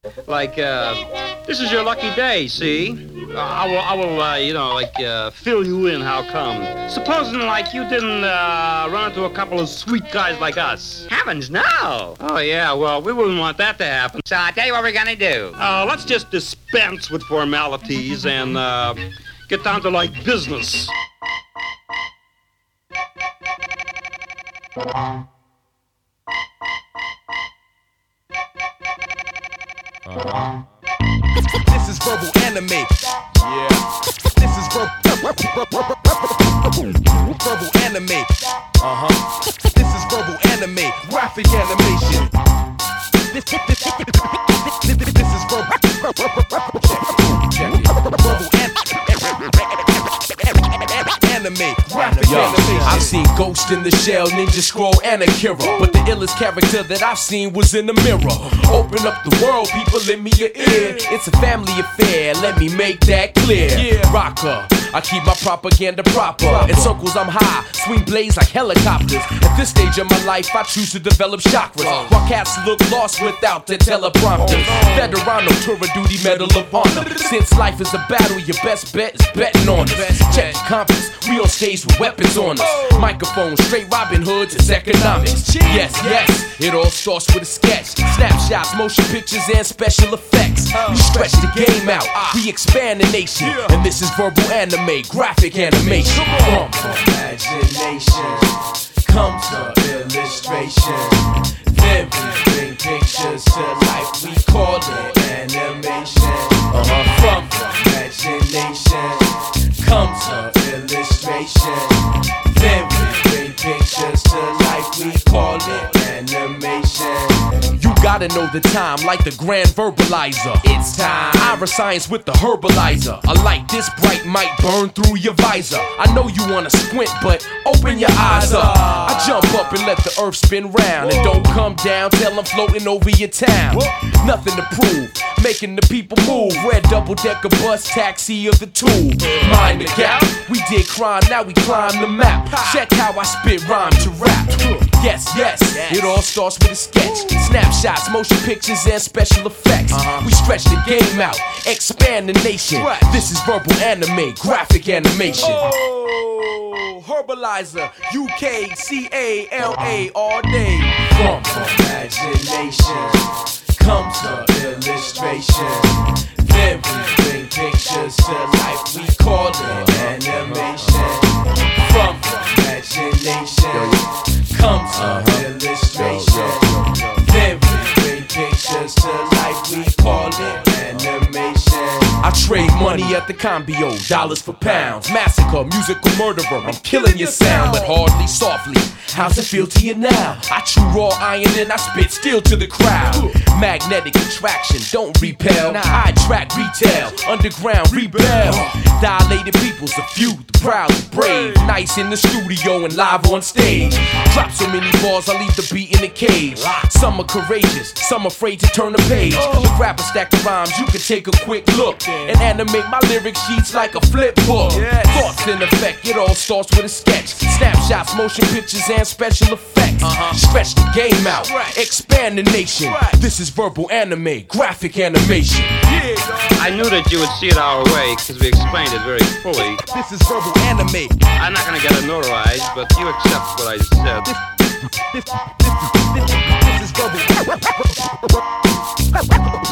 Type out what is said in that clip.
Like, this is your lucky day, see? I will, fill you in how come. Supposing, like, you didn't run into a couple of sweet guys like us. Heavens, no. Oh, yeah, well, we wouldn't want that to happen. So I'll tell you what we're gonna do. Let's just dispense with formalities and get down to, like, business. This is verbal anime. Yeah. This is verbal anime. This is verbal anime. Graphic animation. This is anime. Graphic animation. I've seen Ghost in the Shell, Ninja Scroll, and Akira, but the illest character that I've seen was in the mirror. Open up the world, people, lend me your ear. It's a family affair, let me make that clear. Rocker, I keep my propaganda proper. In circles I'm high, swing blades like helicopters. At this stage of my life, I choose to develop chakras, while cats look lost without their teleprompters. Veterano, tour of duty, medal of honor. Since life is a battle, your best bet is betting on us. Check the compass, we on stage with weapons on us. Microphones, straight Robin Hoods, it's economics. Yes, it all starts with a sketch. Snapshots, motion pictures, and special effects. We stretch the game out, we expand the nation. And this is verbal anime, graphic animation. From imagination comes to illustration. Then we bring pictures to life, we call it animation. From imagination comes to illustration. Then we bring pictures to life, we call it animation. You gotta know the time, like the grand verbalizer. It's time. Ira science with the herbalizer. A light this bright might burn through your visor. I know you wanna squint, but open your eyes up. I jump up and let the earth spin round. And don't come down till I'm floating over your town. Nothing to prove, making the people move. Red double-decker bus, taxi of the tool. Mind the gap, we did crime, now we climb the map. Check how I spit rhyme to rap. Yes, it all starts with a sketch. Snapshots, motion pictures, and special effects. We stretch the game out, expand the nation. This is verbal anime, graphic animation. Oh, Herbalizer, UKCALA all day. From imagination comes to illustration. Then we bring pictures to life, we call it animation. From imagination comes to illustration. Then we bring pictures to life, we call it animation. I trade money at the Combio, dollars for pounds. Massacre, musical murderer, I'm killing your sound, but hardly softly. How's it feel to you now? I chew raw iron and I spit steel to the crowd. Magnetic attraction, don't repel. I attract retail, underground rebel. Dilated people's a few, the proud, the brave. Nice in the studio and live on stage. Drop so many bars, I leave the beat in the cage. Some are courageous, some afraid to turn the page. Look, grab a stack of rhymes, you can take a quick look and animate my lyric sheets like a flip book. Thoughts in effect, it all starts with a sketch. Snapshots, motion pictures, and special effects. Stretch the game out, expand the nation. This is verbal anime, graphic animation. I knew that you would see it our way, because we explained it very fully. This is verbal anime. I'm not gonna get it notarized, but you accept what I said. This is verbal.